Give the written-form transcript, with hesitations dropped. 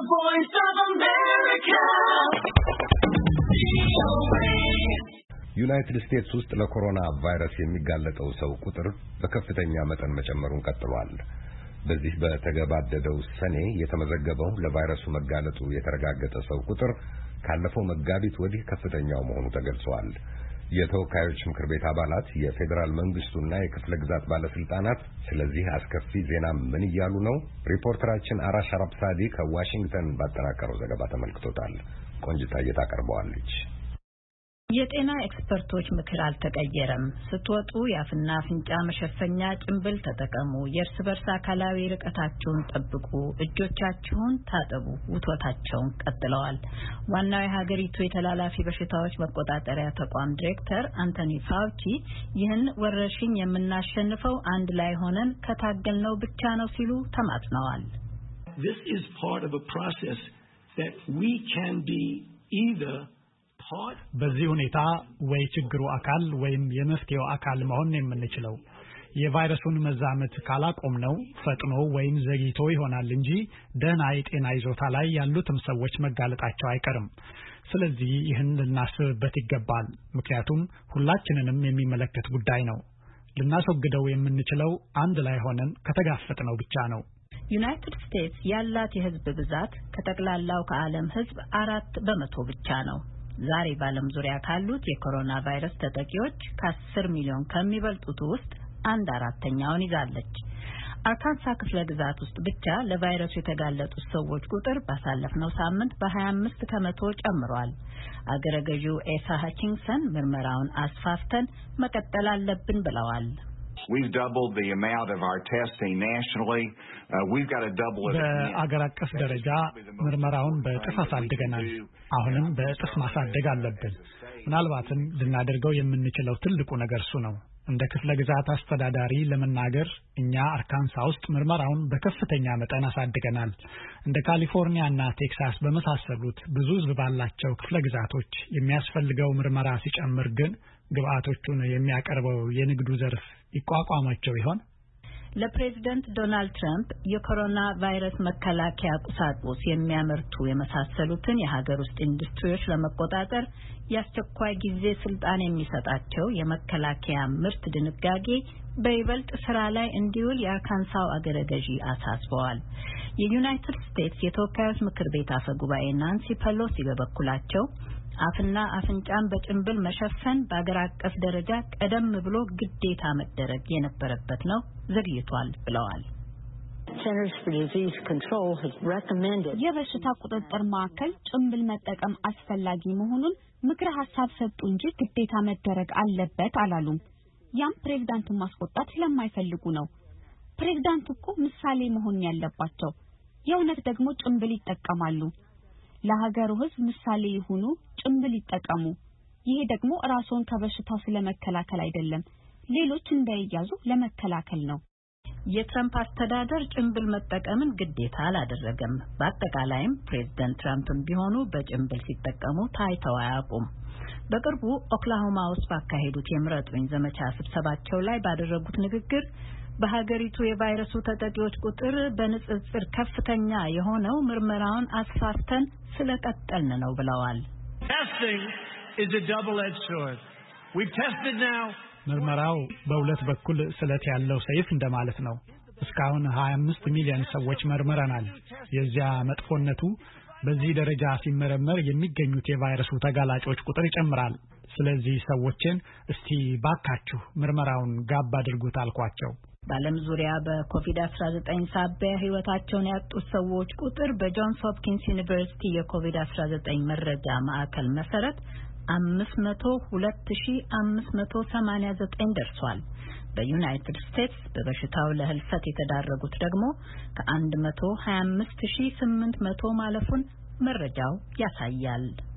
voice of America. ዩናይትድ ስቴትስ ውስጥ ለኮሮና ቫይረስ የሚጋለጠው ሰው ቁጥር በከፍተኛ መጠን መጨመሩን ቀጥሏል። በዚህ በተገባደደው ሰኔ የተመዘገበው ለቫይረሱ መጋለጡ የተረጋገጠ ሰው ቁጥር ካለፈው መጋቢት ወዲህ ከፍተኛው መሆኑ ተገልጿል። የተወካዮች ምክር ቤት አባላት የፌደራል መንግስቱና የክፍለ ግዛት ባለስልጣናት ስለዚህ አስከፊ ዜና ምን እያሉ ነው? ሪፖርተራችን አራሽ አራብሳዲ ከዋሽንግተን ባጠናቀረው ዘገባ ተመልክቶታል። ቆንጅታዬ ታቀርበዋለች። የጤና ኤክስፐርቶች ምክር አልተቀየረም። ስትወጡ የአፍና አፍንጫ መሸፈኛ ጭንብል ተጠቀሙ፣ የእርስ በርስ አካላዊ ርቀታችሁን ጠብቁ፣ እጆቻችሁን ታጠቡ ውትወታቸውን ቀጥለዋል። ዋናው የሀገሪቱ የተላላፊ በሽታዎች መቆጣጠሪያ ተቋም ዲሬክተር አንቶኒ ፋውቺ ይህን ወረርሽኝ የምናሸንፈው አንድ ላይ ሆነን ከታገልነው ብቻ ነው ሲሉ ተማጽነዋል። This is part of a process that we can be either በዚህ ሁኔታ ወይ ችግሩ አካል ወይም የመፍትሄው አካል መሆን የምንችለው የቫይረሱን መዛመት ካላቆምነው ፈጥኖ ወይም ዘግይቶ ይሆናል እንጂ ደህና የጤና ይዞታ ላይ ያሉትም ሰዎች መጋለጣቸው አይቀርም። ስለዚህ ይህን ልናስብበት ይገባል። ምክንያቱም ሁላችንንም የሚመለከት ጉዳይ ነው። ልናስወግደው የምንችለው አንድ ላይ ሆነን ከተጋፈጥነው ብቻ ነው። ዩናይትድ ስቴትስ ያላት የህዝብ ብዛት ከጠቅላላው ከዓለም ህዝብ 4% ብቻ ነው። ዛሬ በዓለም ዙሪያ ካሉት የኮሮና ቫይረስ ተጠቂዎች ከ10 ሚሊዮን ከሚበልጡት ውስጥ 1/4ኛውን ይዛለች። አርካንሳ ክፍለ ግዛት ውስጥ ብቻ ለቫይረሱ የተጋለጡት ሰዎች ቁጥር ባሳለፍነው ሳምንት በ25 ከመቶ ጨምሯል። አገረ ገዢው ኤሳ ሃቺንግሰን ምርመራውን አስፋፍተን መቀጠል አለብን ብለዋል። We've doubled the amount of our testing nationally. We've got to double it. በአገር አቀፍ ደረጃ ምርመራውን በእጥፍ አሳድገናል። አሁንም በእጥፍ ማሳደግ አለብን። ምናልባትም ልናደርገው የምንችለው ትልቁ ነገር እሱ ነው። እንደ ክፍለ ግዛት አስተዳዳሪ ለመናገር እኛ አርካንሳ ውስጥ ምርመራውን በከፍተኛ መጠን አሳድገናል። እንደ ካሊፎርኒያና ቴክሳስ በመሳሰሉት ብዙ ሕዝብ ባላቸው ክፍለ ግዛቶች የሚያስፈልገው ምርመራ ሲጨምር ግን ግብአቶቹን የሚያቀርበው የንግዱ ዘርፍ ይቋቋማቸው ይሆን? ለፕሬዝዳንት ዶናልድ ትራምፕ የኮሮና ቫይረስ መከላከያ ቁሳቁስ የሚያመርቱ የመሳሰሉትን የሀገር ውስጥ ኢንዱስትሪዎች ለመቆጣጠር የአስቸኳይ ጊዜ ስልጣን የሚሰጣቸው የመከላከያ ምርት ድንጋጌ በይበልጥ ስራ ላይ እንዲውል የአርካንሳው አገረ ገዢ አሳስበዋል። የዩናይትድ ስቴትስ የተወካዮች ምክር ቤት አፈ ጉባኤ ናንሲ ፔሎሲ በበኩላቸው አፍና አፍንጫን በጭንብል መሸፈን በአገር አቀፍ ደረጃ ቀደም ብሎ ግዴታ መደረግ የነበረበት ነው፣ ዘግይቷል ብለዋል። የበሽታ ቁጥጥር ማዕከል ጭንብል መጠቀም አስፈላጊ መሆኑን ምክረ ሀሳብ ሰጡ እንጂ ግዴታ መደረግ አለበት አላሉም። ያም ፕሬዝዳንቱን ማስቆጣት ስለማይፈልጉ ነው። ፕሬዝዳንቱ እኮ ምሳሌ መሆን ያለባቸው፣ የእውነት ደግሞ ጭንብል ይጠቀማሉ። ለሀገሩ ሕዝብ ምሳሌ ይሁኑ፣ ጭንብል ይጠቀሙ። ይሄ ደግሞ ራስዎን ከበሽታው ስለመከላከል አይደለም፣ ሌሎች እንዳይያዙ ለመከላከል ነው። የትራምፕ አስተዳደር ጭንብል መጠቀምን ግዴታ አላደረገም። በአጠቃላይም ፕሬዝዳንት ትራምፕም ቢሆኑ በጭንብል ሲጠቀሙ ታይተው አያውቁም። በቅርቡ ኦክላሆማ ውስጥ ባካሄዱት የምረጡኝ ዘመቻ ስብሰባቸው ላይ ባደረጉት ንግግር በሀገሪቱ የቫይረሱ ተጠቂዎች ቁጥር በንጽጽር ከፍተኛ የሆነው ምርመራውን አስፋፍተን ስለቀጠልን ነው ብለዋል። ምርመራው በሁለት በኩል ስለት ያለው ሰይፍ እንደማለት ነው። እስካሁን 25 ሚሊዮን ሰዎች መርምረናል። የዚያ መጥፎነቱ በዚህ ደረጃ ሲመረመር የሚገኙት የቫይረሱ ተጋላጮች ቁጥር ይጨምራል። ስለዚህ ሰዎችን እስቲ ባካችሁ ምርመራውን ጋብ አድርጉት አልኳቸው። በዓለም ዙሪያ በኮቪድ-19 ሳቢያ ሕይወታቸውን ያጡት ሰዎች ቁጥር በጆንስ ሆፕኪንስ ዩኒቨርሲቲ የኮቪድ-19 መረጃ ማዕከል መሰረት 502,589 ደርሷል። በዩናይትድ ስቴትስ በበሽታው ለህልፈት የተዳረጉት ደግሞ ከ125,800 ማለፉን መረጃው ያሳያል።